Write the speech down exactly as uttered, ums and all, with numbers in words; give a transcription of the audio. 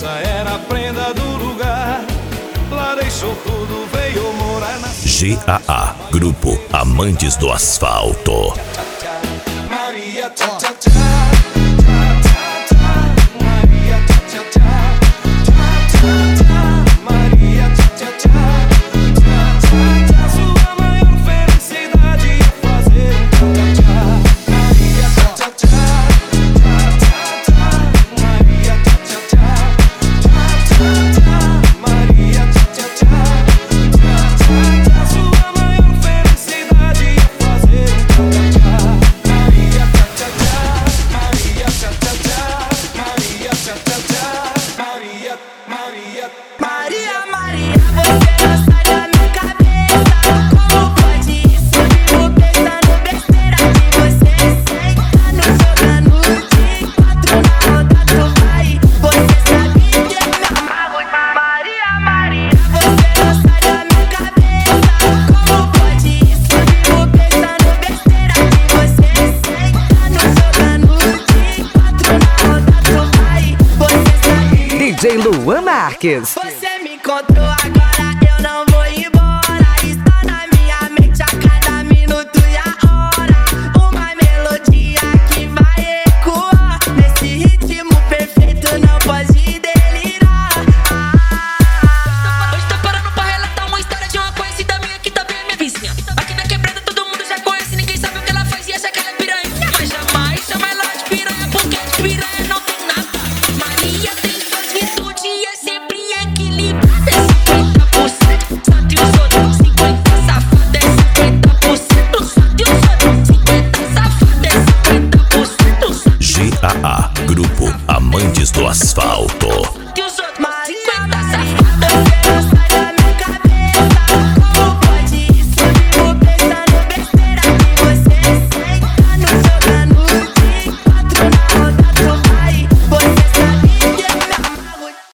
Essa era a prenda do lugar. Larei sortudo veio morar na G A A, Grupo Amantes do Asfalto. Maria, tchá, tchá, tchá. Maria, tchá, tchá, tchá. Maria, tchá, tchá, tchá. Sua maior felicidade é fazer um tchá, tchá. Maria, tchá, tchá, tchá. Maria, tchá, tchá, tchá. Maria, tchá, tchá, tchá. Sua maior felicidade é fazer um tchá, tchá. Maria, tchá, tchá, tchá. Maria, tchá, tchá, tchá. Maria, tchá, tchá, tchá. Maria, Maria, Maria, Maria, você não sai da minha cabeça. Como pode isso? Vivo pensando besteira que você senta no jogando de quatro na roda do vai. Você sabe que eu me amarro. Maria, Maria, você não sai da minha cabeça. Como pode isso? Vivo pensando besteira que você senta no jogando de quatro na roda do vai. Você sabe D J Luan Marques. você